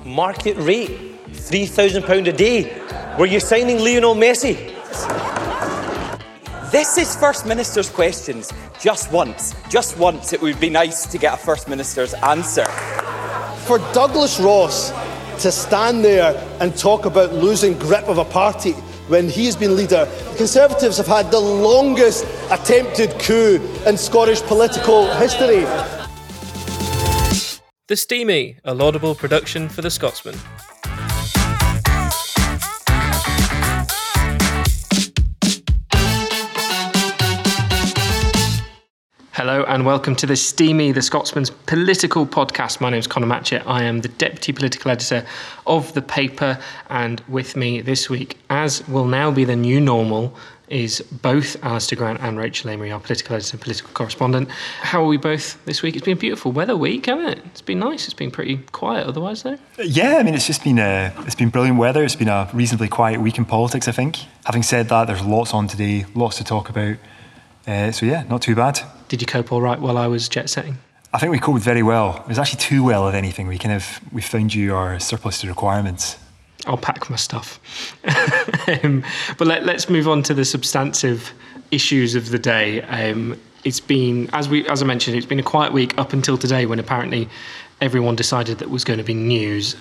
Market rate, £3,000 a day. Were you signing Lionel Messi? This is First Minister's questions. Just once it would be nice to get a First Minister's answer. For Douglas Ross to stand there and talk about losing grip of a party when he's been leader, the Conservatives have had the longest attempted coup in Scottish political history. The Steamy, a laudable production for the Scotsman. Hello and welcome to The Steamy, the Scotsman's political podcast. My name is Conor Matchett. I am the Deputy Political Editor of the paper, and with me this week, as will now be the new normal, is both Alistair Grant and Rachel Amery, our political editor and political correspondent. How are we both this week? It's been a beautiful weather week, hasn't it? It's been nice. It's been pretty quiet otherwise, though. Yeah, I mean, it's been brilliant weather. It's been a reasonably quiet week in politics, I think. Having said that, there's lots on today, lots to talk about. So yeah, not too bad. Did you cope all right while I was jet setting? I think we coped very well. It was actually too well, if anything. We found you our surplus to requirements. I'll pack my stuff. But let's move on to the substantive issues of the day. It's been, as I mentioned, it's been a quiet week up until today when apparently everyone decided that was going to be news.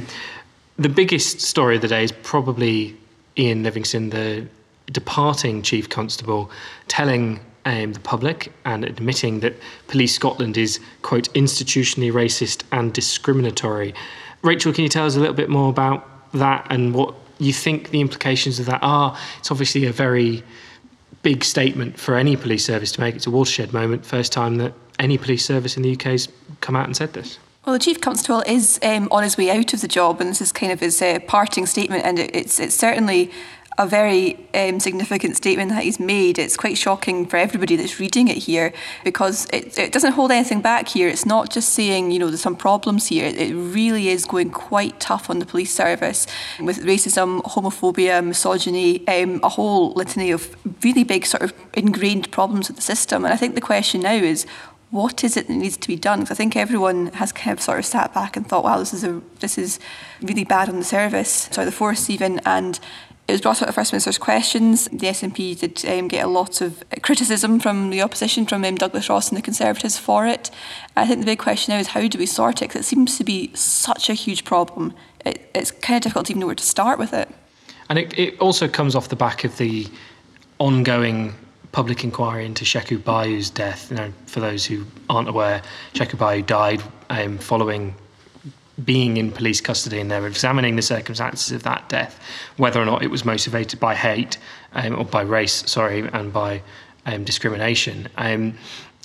The biggest story of the day is probably Ian Livingstone, the departing Chief Constable, telling the public and admitting that Police Scotland is, quote, institutionally racist and discriminatory. Rachel, can you tell us a little bit more about that and what you think the implications of that are? It's obviously a very big statement for any police service to make. It's a watershed moment, first time that any police service in the UK has come out and said this. Well, the Chief Constable is on his way out of the job, and this is kind of his parting statement, and it's certainly a very significant statement that he's made. It's quite shocking for everybody that's reading it here because it doesn't hold anything back here. It's not just saying, there's some problems here. It really is going quite tough on the police service with racism, homophobia, misogyny, a whole litany of really big sort of ingrained problems with the system. And I think the question now is, what is it that needs to be done? Because I think everyone has kind of sort of sat back and thought, wow, this is really bad on the force even, and it was brought out at First Minister's questions. The SNP did get a lot of criticism from the opposition, from Douglas Ross and the Conservatives for it. I think the big question now is, how do we sort it? Because it seems to be such a huge problem. It's kind of difficult to even know where to start with it. And it also comes off the back of the ongoing public inquiry into Sheku Bayou's death. For those who aren't aware, Sheku Bayou died following being in police custody, and they're examining the circumstances of that death, whether or not it was motivated by hate or by race, and by discrimination. And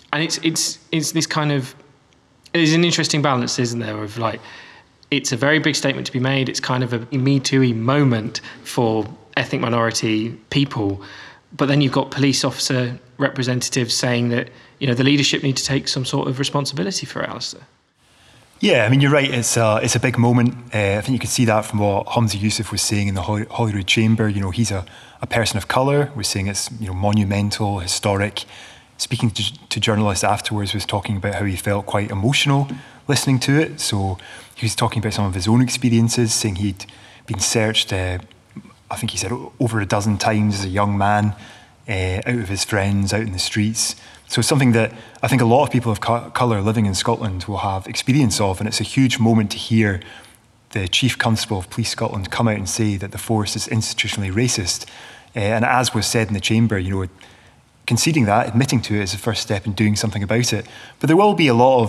it's this kind of, there's an interesting balance, isn't there, of like, it's a very big statement to be made. It's kind of a Me Too-y moment for ethnic minority people, but then you've got police officer representatives saying that the leadership need to take some sort of responsibility for it, Alistair. Yeah, I mean, you're right. It's a big moment. I think you could see that from what Humza Yousaf was saying in the Holyrood Chamber. He's a person of colour. We're saying it's monumental, historic. Speaking to journalists afterwards, was talking about how he felt quite emotional listening to it. So he was talking about some of his own experiences, saying he'd been searched, I think he said over a dozen times as a young man, out of his friends, out in the streets. So it's something that I think a lot of people of colour living in Scotland will have experience of, and it's a huge moment to hear the Chief Constable of Police Scotland come out and say that the force is institutionally racist. And as was said in the chamber, conceding that, admitting to it is the first step in doing something about it. But there will be a lot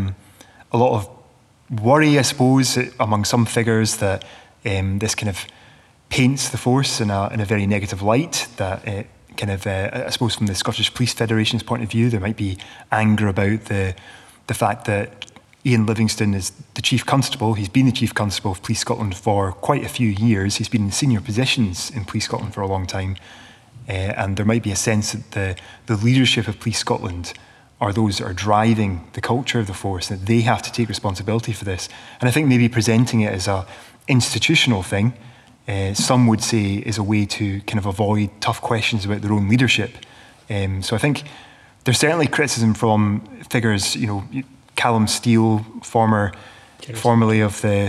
of worry, I suppose, among some figures that this kind of paints the force in a very negative light, that I suppose from the Scottish Police Federation's point of view, there might be anger about the fact that Ian Livingstone is the Chief Constable. He's been the Chief Constable of Police Scotland for quite a few years. He's been in senior positions in Police Scotland for a long time. And there might be a sense that the leadership of Police Scotland are those that are driving the culture of the force, that they have to take responsibility for this. And I think maybe presenting it as a institutional thing, some would say is a way to kind of avoid tough questions about their own leadership. So I think there's certainly criticism from figures, Callum Steele, formerly of the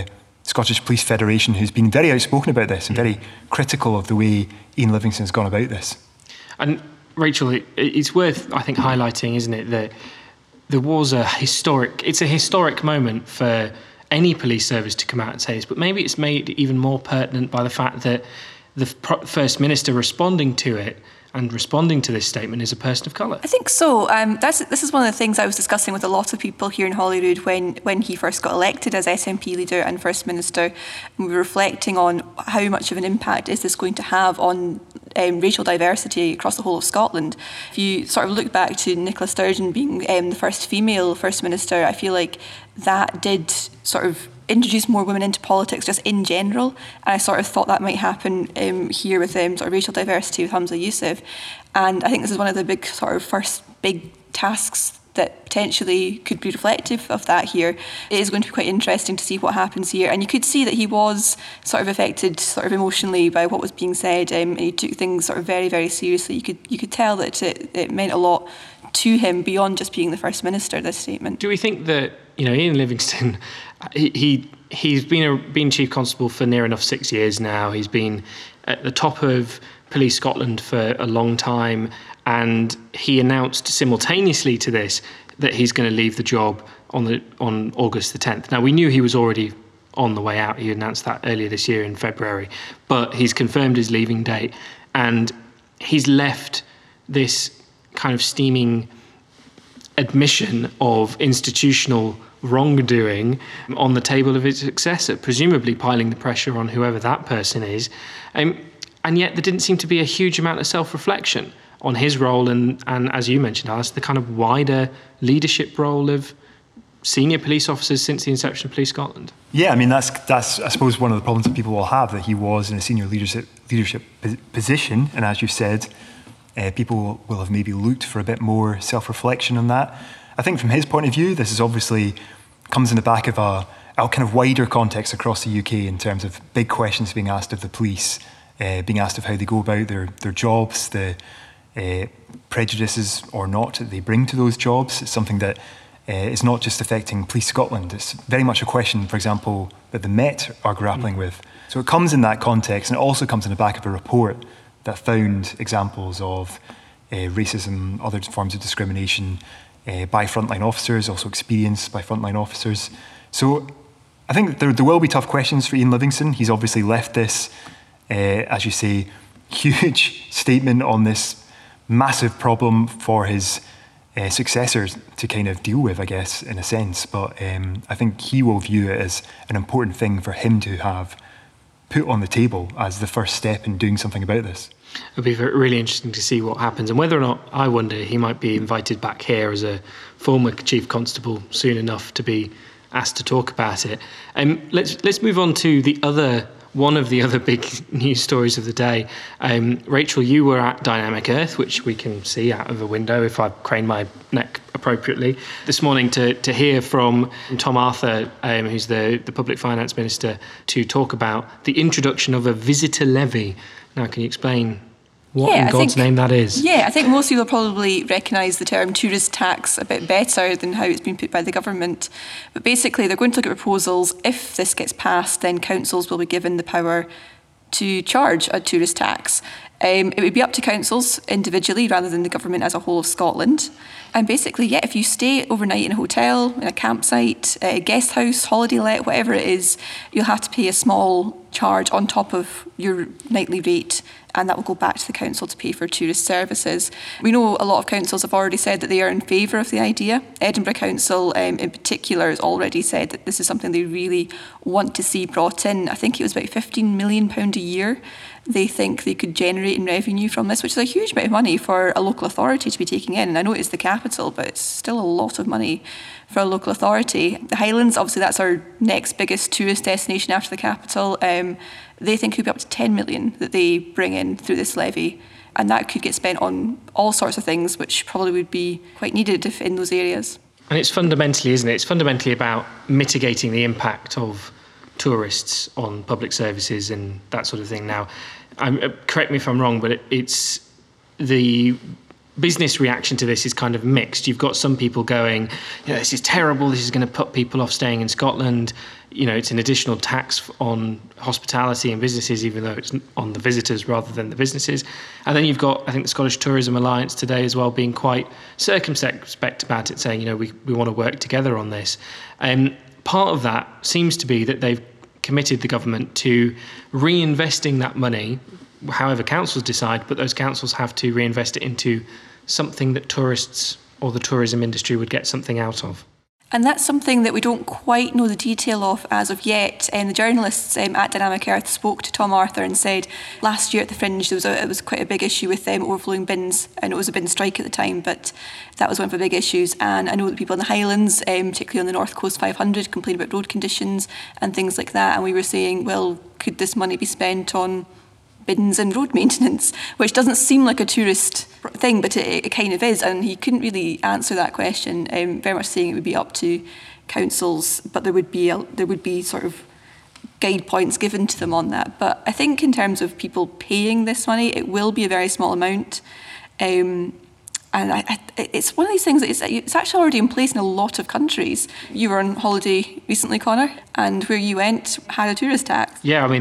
Scottish Police Federation, who's been very outspoken about this and very critical of the way Ian Livingstone's gone about this. And Rachel, it's worth, I think, highlighting, isn't it, that there was it's a historic moment for any police service to come out and say this, but maybe it's made even more pertinent by the fact that the First Minister responding to it and responding to this statement is a person of colour. I think so. This is one of the things I was discussing with a lot of people here in Holyrood when he first got elected as SNP leader and First Minister. And we were reflecting on how much of an impact is this going to have on racial diversity across the whole of Scotland. If you sort of look back to Nicola Sturgeon being the first female First Minister, I feel like that did sort of introduce more women into politics just in general, and I sort of thought that might happen here with sort of racial diversity with Humza Yousaf. And I think this is one of the big sort of first big tasks that potentially could be reflective of that here. It is going to be quite interesting to see what happens here, and you could see that he was sort of affected sort of emotionally by what was being said, and he took things sort of very, very seriously. You could tell that it meant a lot to him beyond just being the First Minister, this statement. Do we think that, Ian Livingstone, he's been Chief Constable for near enough 6 years now. He's been at the top of Police Scotland for a long time, and he announced simultaneously to this that he's going to leave the job on August the 10th. Now, we knew he was already on the way out. He announced that earlier this year in February, but he's confirmed his leaving date, and he's left this kind of steaming admission of institutional wrongdoing on the table of his successor, presumably piling the pressure on whoever that person is. And yet there didn't seem to be a huge amount of self-reflection on his role and as you mentioned, Alice, the kind of wider leadership role of senior police officers since the inception of Police Scotland. Yeah, I mean, that's I suppose one of the problems that people will have, that he was in a senior leadership position, and as you said, people will have maybe looked for a bit more self-reflection on that. I think from his point of view, this is obviously comes in the back of a kind of wider context across the UK in terms of big questions being asked of the police, being asked of how they go about their jobs, the prejudices or not that they bring to those jobs. It's something that is not just affecting Police Scotland. It's very much a question, for example, that the Met are grappling with. So it comes in that context, and it also comes in the back of a report that found examples of racism, other forms of discrimination by frontline officers, also experienced by frontline officers. So I think there will be tough questions for Ian Livingstone. He's obviously left this, as you say, huge statement on this massive problem for his successors to kind of deal with, I guess, in a sense. But I think he will view it as an important thing for him to have put on the table as the first step in doing something about this. It'll be really interesting to see what happens, and whether or not, I wonder, he might be invited back here as a former Chief Constable soon enough to be asked to talk about it. Let's move on to one of the other big news stories of the day. Rachel, you were at Dynamic Earth, which we can see out of a window if I crane my neck appropriately, this morning to hear from Tom Arthur, who's the Public Finance Minister, to talk about the introduction of a visitor levy. Now, can you explain what in God's name that is? Yeah, I think most people probably recognise the term tourist tax a bit better than how it's been put by the government. But basically, they're going to look at proposals. If this gets passed, then councils will be given the power to charge a tourist tax. It would be up to councils individually rather than the government as a whole of Scotland. And basically, if you stay overnight in a hotel, in a campsite, a guest house, holiday let, whatever it is, you'll have to pay a small charge on top of your nightly rate, and that will go back to the council to pay for tourist services. We know a lot of councils have already said that they are in favour of the idea. Edinburgh Council in particular has already said that this is something they really want to see brought in. I think it was about £15 million a year they think they could generate in revenue from this, which is a huge amount of money for a local authority to be taking in. And I know it's the capital, but it's still a lot of money for a local authority. The Highlands, obviously that's our next biggest tourist destination after the capital. They think it could be up to 10 million that they bring in through this levy. And that could get spent on all sorts of things, which probably would be quite needed if in those areas. And it's fundamentally, isn't it? It's fundamentally about mitigating the impact of tourists on public services and that sort of thing. Now, correct me if I'm wrong, but it's the business reaction to this is kind of mixed. You've got some people going, this is terrible, this is going to put people off staying in Scotland. It's an additional tax on hospitality and businesses, even though it's on the visitors rather than the businesses. And then you've got, I think, the Scottish Tourism Alliance today as well being quite circumspect about it, saying, we want to work together on this. Part of that seems to be that they've committed the government to reinvesting that money, however councils decide, but those councils have to reinvest it into something that tourists or the tourism industry would get something out of. And that's something that we don't quite know the detail of as of yet. The journalists at Dynamic Earth spoke to Tom Arthur and said last year at the Fringe it was quite a big issue with overflowing bins, and it was a bin strike at the time, but that was one of the big issues. And I know that people in the Highlands, particularly on the North Coast 500, complain about road conditions and things like that. And we were saying, well, could this money be spent on bins and road maintenance, which doesn't seem like a tourist thing, but it kind of is. And he couldn't really answer that question, very much saying it would be up to councils, but there would be sort of guide points given to them on that. But I think in terms of people paying this money, it will be a very small amount. And it's one of these things that it's actually already in place in a lot of countries. You were on holiday recently, Connor, and where you went had a tourist tax. Yeah, I mean,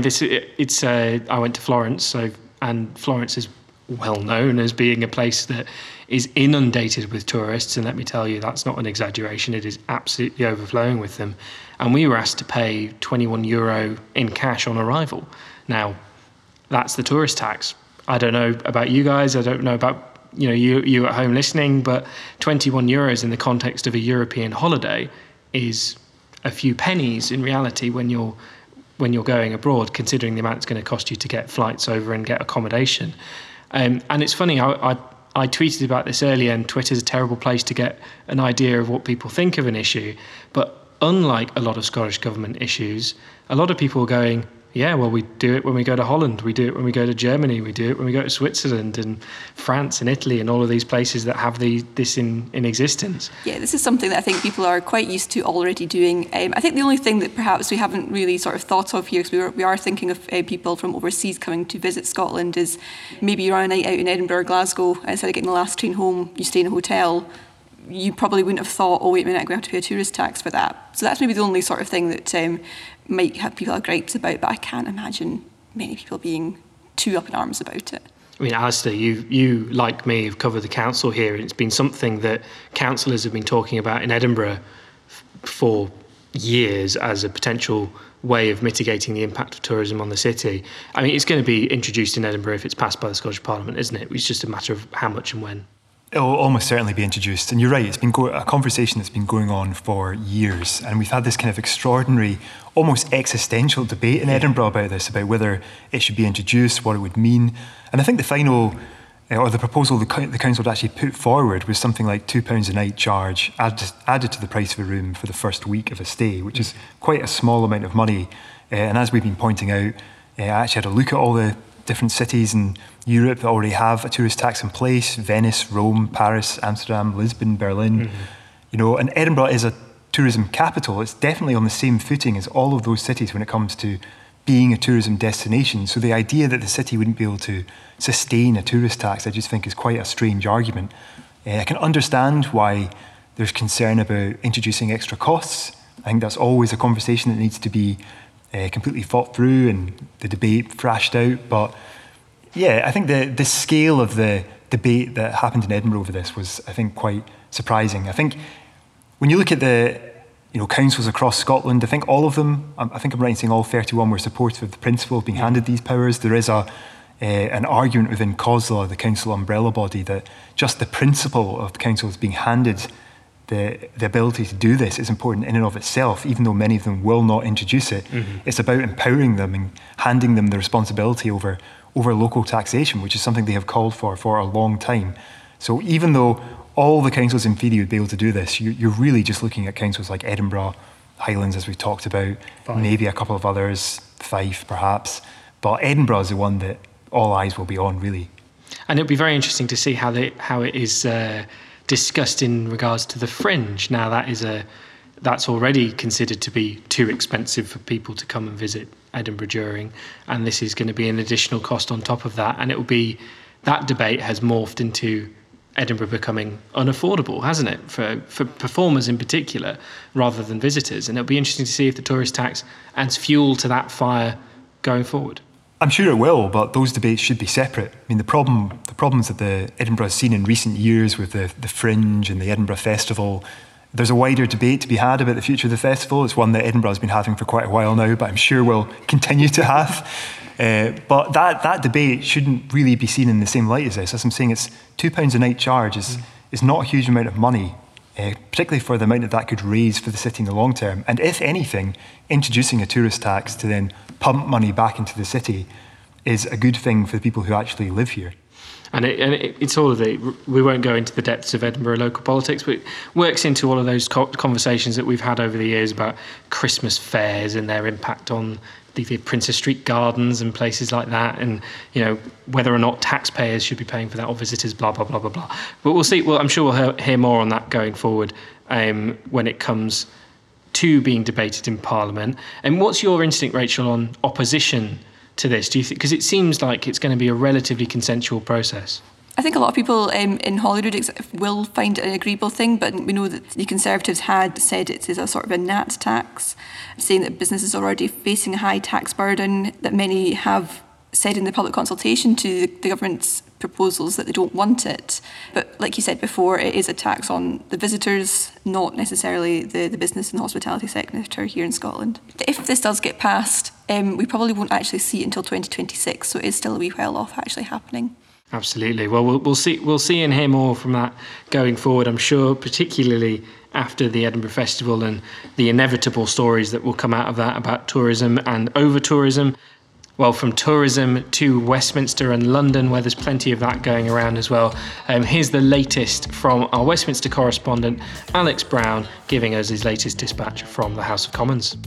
I went to Florence, and Florence is well known as being a place that is inundated with tourists. And let me tell you, that's not an exaggeration. It is absolutely overflowing with them. And we were asked to pay €21 in cash on arrival. Now, that's the tourist tax. I don't know about you guys. I don't know about you at home listening, but €21 in the context of a European holiday is a few pennies in reality when you're going abroad, considering the amount it's going to cost you to get flights over and get accommodation. And it's funny, I tweeted about this earlier, and Twitter's a terrible place to get an idea of what people think of an issue. But unlike a lot of Scottish government issues, a lot of people are going, yeah, well, we do it when we go to Holland, we do it when we go to Germany, we do it when we go to Switzerland and France and Italy and all of these places that have this in existence. Yeah, this is something that I think people are quite used to already doing. I think the only thing that perhaps we haven't really sort of thought of here, because we are thinking of people from overseas coming to visit Scotland, is maybe you're on a night out in Edinburgh or Glasgow, and instead of getting the last train home, you stay in a hotel. You probably wouldn't have thought, oh, wait a minute, I'm going to have to pay a tourist tax for that. So that's maybe the only sort of thing that might have people have gripes about, but I can't imagine many people being too up in arms about it. I mean, Alistair, you like me, have covered the council here, and it's been something that councillors have been talking about in Edinburgh for years as a potential way of mitigating the impact of tourism on the city. I mean, it's going to be introduced in Edinburgh if it's passed by the Scottish Parliament, isn't it? It's just a matter of how much and when. It'll almost certainly be introduced. And you're right, it's been a conversation that's been going on for years. And we've had this kind of extraordinary, almost existential debate in Edinburgh about this, about whether it should be introduced, what it would mean. And I think the final, or the proposal the council had actually put forward was something like £2 a night charge added to the price of a room for the first week of a stay, which is quite a small amount of money. And as we've been pointing out, I actually had a look at all the different cities in Europe that already have a tourist tax in place: Venice, Rome, Paris, Amsterdam, Lisbon, Berlin. And Edinburgh is a tourism capital. It's definitely on the same footing as all of those cities when it comes to being a tourism destination. So the idea that the city wouldn't be able to sustain a tourist tax, I just think is quite a strange argument. I can understand why there's concern about introducing extra costs. I think that's always a conversation that needs to be completely thought through and the debate thrashed out. But yeah, I think the scale of the debate that happened in Edinburgh over this was, I think, quite surprising. I think when you look at the councils across Scotland, I think all of them, I think I'm right in saying all 31 were supportive of the principle of being handed these powers. There is an argument within COSLA, the council umbrella body, that just the principle of the councils being handed the ability to do this is important in and of itself, even though many of them will not introduce it. It's about empowering them and handing them the responsibility over local taxation, which is something they have called for a long time. So even though all the councils in theory would be able to do this, you're really just looking at councils like Edinburgh, Highlands, as we've talked about, maybe a couple of others, Fife perhaps, but Edinburgh is the one that all eyes will be on, really. And it'll be very interesting to see how it is discussed in regards to the Fringe. Now that's already considered to be too expensive for people to come and visit Edinburgh during, and this is going to be an additional cost on top of that. And it will be, that debate has morphed into Edinburgh becoming unaffordable, hasn't it, for performers in particular, rather than visitors? And it'll be interesting to see if the tourist tax adds fuel to that fire going forward. I'm sure it will, but those debates should be separate. I mean, the problems that the Edinburgh has seen in recent years with the Fringe and the Edinburgh Festival, there's a wider debate to be had about the future of the festival. It's one that Edinburgh has been having for quite a while now, but I'm sure we'll continue to have. But that debate shouldn't really be seen in the same light as this. As I'm saying, it's £2 a night charge is not a huge amount of money, particularly for the amount that could raise for the city in the long term. And if anything, introducing a tourist tax to then pump money back into the city is a good thing for the people who actually live here. And it's all of we won't go into the depths of Edinburgh local politics, but it works into all of those conversations that we've had over the years about Christmas fairs and their impact on the Princess Street Gardens and places like that, and whether or not taxpayers should be paying for that or visitors, blah blah blah blah blah. But we'll see. Well, I'm sure we'll hear more on that going forward when it comes to being debated in Parliament. And what's your instinct, Rachel, on opposition to this? Do you think, because it seems like it's going to be a relatively consensual process? I think a lot of people in Holyrood will find it an agreeable thing, but we know that the Conservatives had said it is a sort of a nat tax, saying that businesses are already facing a high tax burden, that many have said in the public consultation to the government's proposals that they don't want it. But like you said before, it is a tax on the visitors, not necessarily the business and hospitality sector here in Scotland. If this does get passed, we probably won't actually see it until 2026, so it is still a wee while off actually happening. Absolutely. Well, we'll see and hear more from that going forward, I'm sure, particularly after the Edinburgh Festival and the inevitable stories that will come out of that about tourism and over-tourism. Well, from tourism to Westminster and London, where there's plenty of that going around as well. Here's the latest from our Westminster correspondent, Alex Brown, giving us his latest dispatch from the House of Commons.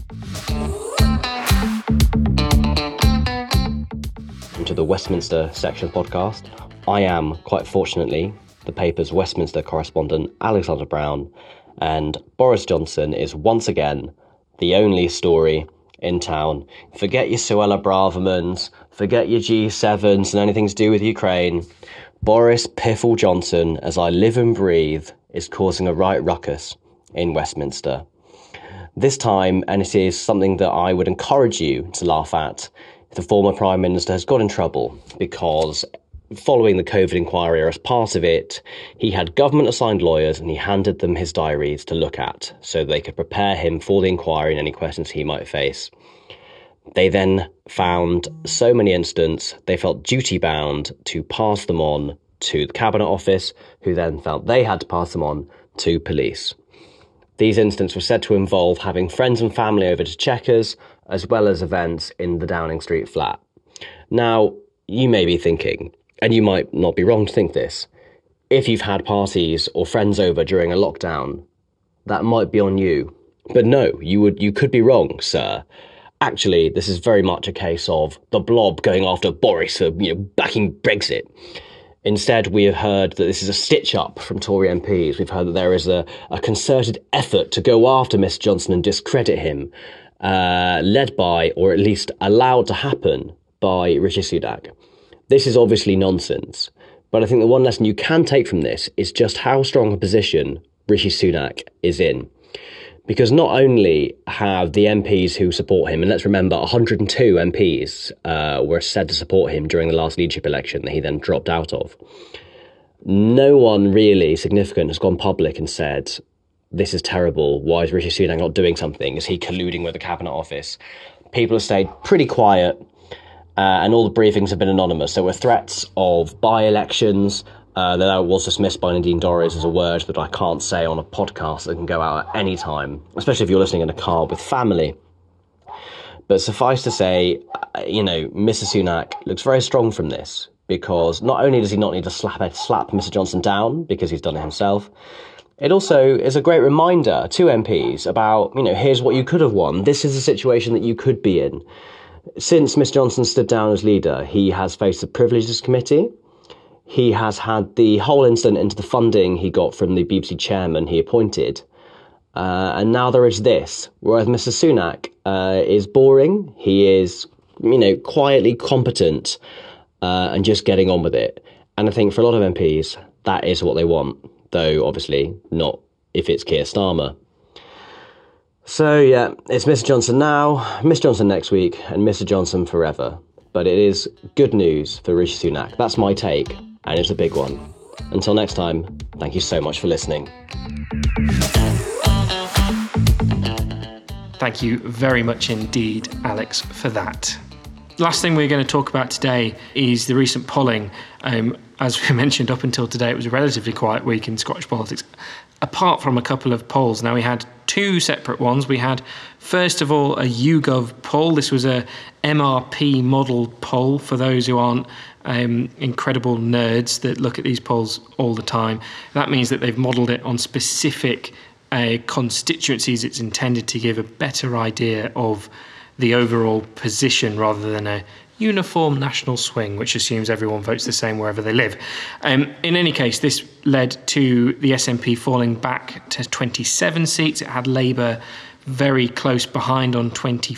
To the Westminster section podcast. I am, quite fortunately, the paper's Westminster correspondent, Alexander Brown, and Boris Johnson is once again the only story in town. Forget your Suella Bravermans, forget your G7s and anything to do with Ukraine. Boris Piffle Johnson, as I live and breathe, is causing a right ruckus in Westminster. This time, and it is something that I would encourage you to laugh at, the former Prime Minister has got in trouble because following the COVID inquiry, or as part of it, he had government-assigned lawyers and he handed them his diaries to look at so they could prepare him for the inquiry and any questions he might face. They then found so many incidents, they felt duty-bound to pass them on to the Cabinet Office, who then felt they had to pass them on to police. These incidents were said to involve having friends and family over to Chequers, as well as events in the Downing Street flat. Now, you may be thinking, and you might not be wrong to think this, if you've had parties or friends over during a lockdown, that might be on you. But no, you could be wrong, sir. Actually, this is very much a case of the Blob going after Boris for backing Brexit. Instead, we have heard that this is a stitch-up from Tory MPs. We've heard that there is a concerted effort to go after Mr Johnson and discredit him, led by, or at least allowed to happen, by Rishi Sunak. This is obviously nonsense, but I think the one lesson you can take from this is just how strong a position Rishi Sunak is in. Because not only have the MPs who support him, and let's remember 102 MPs were said to support him during the last leadership election that he then dropped out of, no one really significant has gone public and said, this is terrible, why is Rishi Sunak not doing something? Is he colluding with the Cabinet Office? People have stayed pretty quiet, and all the briefings have been anonymous. There were threats of by-elections, that was dismissed by Nadine Dorries as a word that I can't say on a podcast that can go out at any time, especially if you're listening in a car with family. But suffice to say, Mr Sunak looks very strong from this, because not only does he not need to slap Mr Johnson down, because he's done it himself, it also is a great reminder to MPs about, here's what you could have won. This is a situation that you could be in. Since Mr Johnson stood down as leader, he has faced the Privileges Committee. He has had the whole incident into the funding he got from the BBC chairman he appointed. And now there is this. Whereas Mr Sunak is boring. He is, quietly competent and just getting on with it. And I think for a lot of MPs, that is what they want, though obviously not if it's Keir Starmer. So yeah, it's Mr Johnson now, Miss Johnson next week, and Mr Johnson forever. But it is good news for Rishi Sunak. That's my take, and it's a big one. Until next time, thank you so much for listening. Thank you very much indeed, Alex, for that. Last thing we're going to talk about today is the recent polling. As we mentioned, up until today, it was a relatively quiet week in Scottish politics, apart from a couple of polls. Now, we had two separate ones. We had, first of all, a YouGov poll. This was a MRP modelled poll for those who aren't incredible nerds that look at these polls all the time. That means that they've modelled it on specific constituencies. It's intended to give a better idea of the overall position rather than a uniform national swing, which assumes everyone votes the same wherever they live. In any case, this led to the SNP falling back to 27 seats. It had Labour very close behind on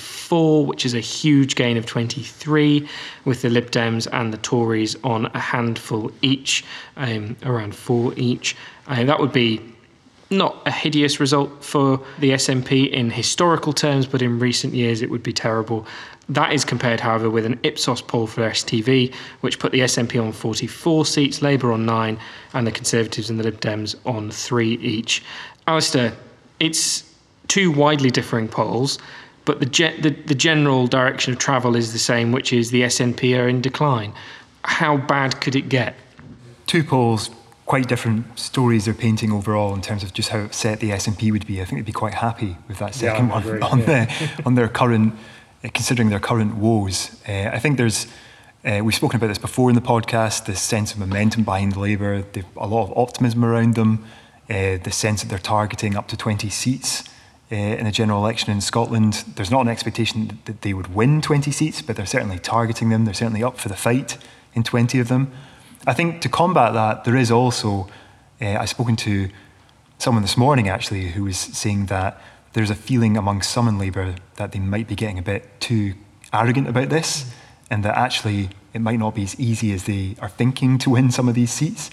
24, which is a huge gain of 23, with the Lib Dems and the Tories on a handful each, around 4 each. That would be not a hideous result for the SNP in historical terms, but in recent years it would be terrible. That is compared, however, with an Ipsos poll for STV, which put the SNP on 44 seats, Labour on 9, and the Conservatives and the Lib Dems on 3 each. Alistair, it's two widely differing polls, but the general direction of travel is the same, which is the SNP are in decline. How bad could it get? Two polls, quite different stories they're painting overall in terms of just how upset the SNP would be. I think they'd be quite happy with that second one on their current, considering their current woes. I think there's, we've spoken about this before in the podcast, this sense of momentum behind Labour. They've a lot of optimism around them, the sense that they're targeting up to 20 seats in a general election in Scotland. There's not an expectation that they would win 20 seats, but they're certainly targeting them. They're certainly up for the fight in 20 of them. I think to combat that, there is also, I've spoken to someone this morning actually who was saying that there's a feeling among some in Labour that they might be getting a bit too arrogant about this, and that actually it might not be as easy as they are thinking to win some of these seats.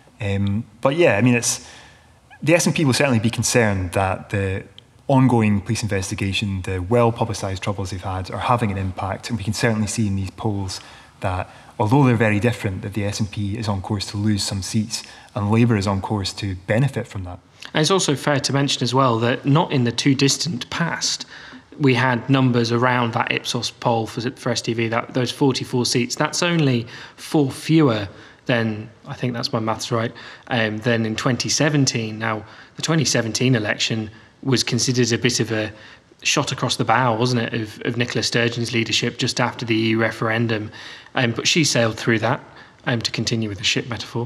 But yeah, I mean, the SNP will certainly be concerned that the ongoing police investigation, the well-publicised troubles they've had, are having an impact, and we can certainly see in these polls that although they're very different, that the SNP is on course to lose some seats and Labour is on course to benefit from that. And it's also fair to mention as well that not in the too distant past, we had numbers around that Ipsos poll for STV, those 44 seats. That's only 4 fewer than, I think that's my maths right, than in 2017. Now, the 2017 election was considered a bit of a shot across the bow, wasn't it, of Nicola Sturgeon's leadership just after the EU referendum. But she sailed through that, to continue with the ship metaphor.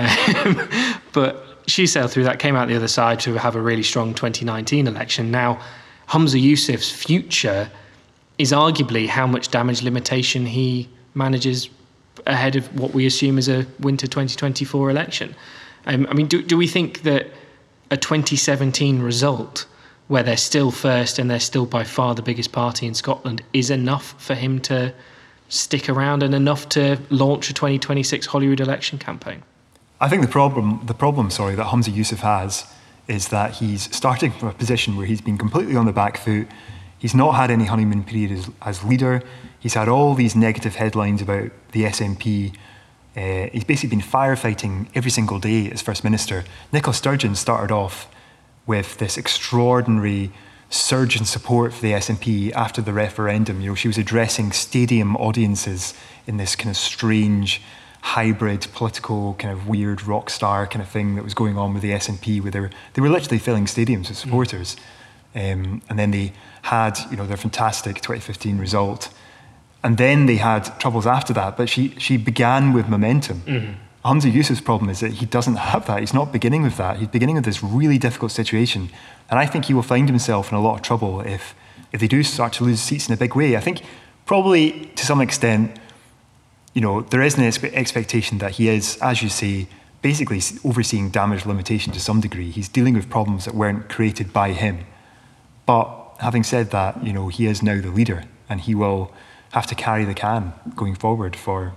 But she sailed through that, came out the other side to have a really strong 2019 election. Now, Humza Yousaf's future is arguably how much damage limitation he manages ahead of what we assume is a winter 2024 election. I mean, do we think that a 2017 result, where they're still first and they're still by far the biggest party in Scotland, is enough for him to stick around and enough to launch a 2026 Holyrood election campaign? I think the problem that Humza Yousaf has is that he's starting from a position where he's been completely on the back foot. He's not had any honeymoon period as leader. He's had all these negative headlines about the SNP. He's basically been firefighting every single day as First Minister. Nicola Sturgeon started off with this extraordinary surge in support for the SNP after the referendum. You know, she was addressing stadium audiences in this kind of strange hybrid political kind of weird rock star kind of thing that was going on with the SNP, where they were literally filling stadiums with supporters. And then they had, their fantastic 2015 result. And then they had troubles after that, but she began with momentum. Mm-hmm. Humza Yousaf's problem is that he doesn't have that. He's not beginning with that. He's beginning with this really difficult situation. And I think he will find himself in a lot of trouble if they do start to lose seats in a big way. I think probably to some extent, there is an expectation that he is, as you say, basically overseeing damage limitation to some degree. He's dealing with problems that weren't created by him. But having said that, he is now the leader, and he will have to carry the can going forward for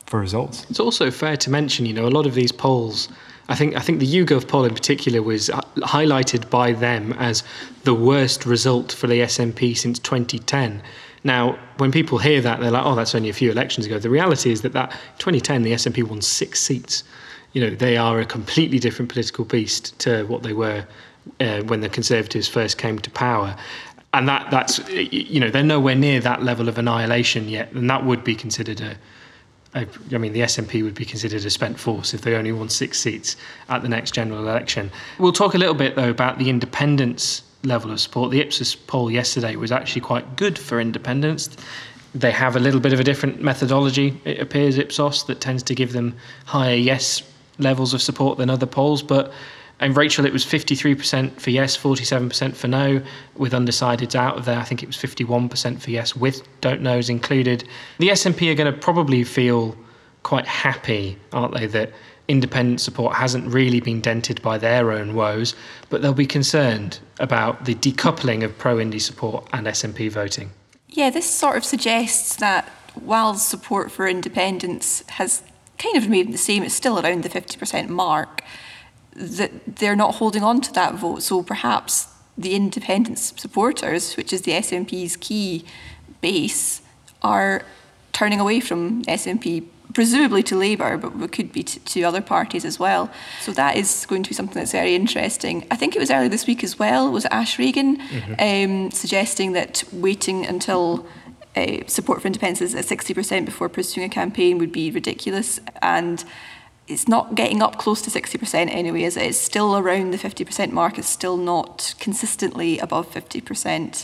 results. It's also fair to mention, a lot of these polls, I think the YouGov poll in particular was highlighted by them as the worst result for the SNP since 2010. Now, when people hear that, they're like, oh, that's only a few elections ago. The reality is that 2010, the SNP won 6 seats. They are a completely different political beast to what they were when the Conservatives first came to power. And that's they're nowhere near that level of annihilation yet. And that would be considered the SNP would be considered a spent force if they only won 6 seats at the next general election. We'll talk a little bit, though, about the independents level of support. The Ipsos poll yesterday was actually quite good for independents. They have a little bit of a different methodology, it appears, Ipsos, that tends to give them higher yes levels of support than other polls. But Rachel, it was 53% for yes, 47% for no, with undecideds out of there. I think it was 51% for yes, with don't knows included. The SNP are going to probably feel quite happy, aren't they, that independent support hasn't really been dented by their own woes, but they'll be concerned about the decoupling of pro-Indy support and SNP voting. Yeah, this sort of suggests that while support for independence has kind of remained the same, it's still around the 50% mark, that they're not holding on to that vote. So perhaps the independent supporters, which is the SNP's key base, are turning away from SNP, presumably to Labour, but it could be to other parties as well. So that is going to be something that's very interesting. I think it was earlier this week as well, was it Ash Regan, suggesting that waiting until support for independence is at 60% before pursuing a campaign would be ridiculous. And it's not getting up close to 60% anyway, is it? It's still around the 50% mark. It's still not consistently above 50%.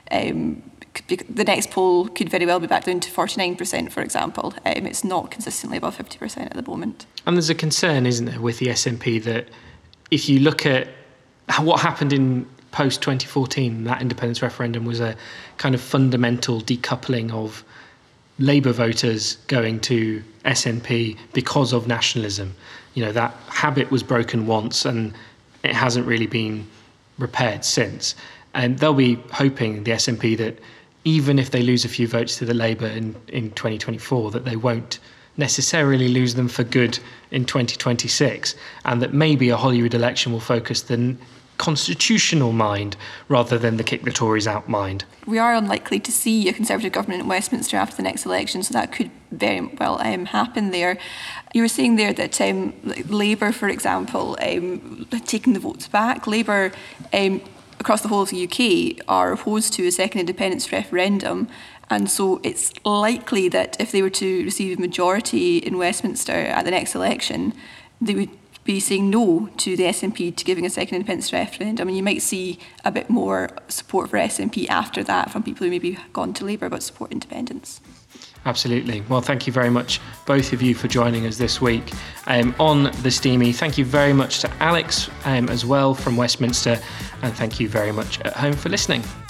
The next poll could very well be back down to 49%, for example. It's not consistently above 50% at the moment. And there's a concern, isn't there, with the SNP that if you look at what happened in post-2014, that independence referendum was a kind of fundamental decoupling of Labour voters going to SNP because of nationalism. That habit was broken once and it hasn't really been repaired since. And they'll be hoping, the SNP, that even if they lose a few votes to the Labour in 2024, that they won't necessarily lose them for good in 2026, and that maybe a Holyrood election will focus the constitutional mind rather than the kick the Tories out mind. We are unlikely to see a Conservative government in Westminster after the next election, so that could very well happen there. You were saying there that Labour, for example, taking the votes back. Labour, across the whole of the UK, are opposed to a second independence referendum, and so it's likely that if they were to receive a majority in Westminster at the next election, they would be saying no to the SNP to giving a second independence referendum, and you might see a bit more support for SNP after that from people who maybe gone to Labour but support independence. Absolutely. Well, thank you very much, both of you, for joining us this week on The Steamy. Thank you very much to Alex as well from Westminster, and thank you very much at home for listening.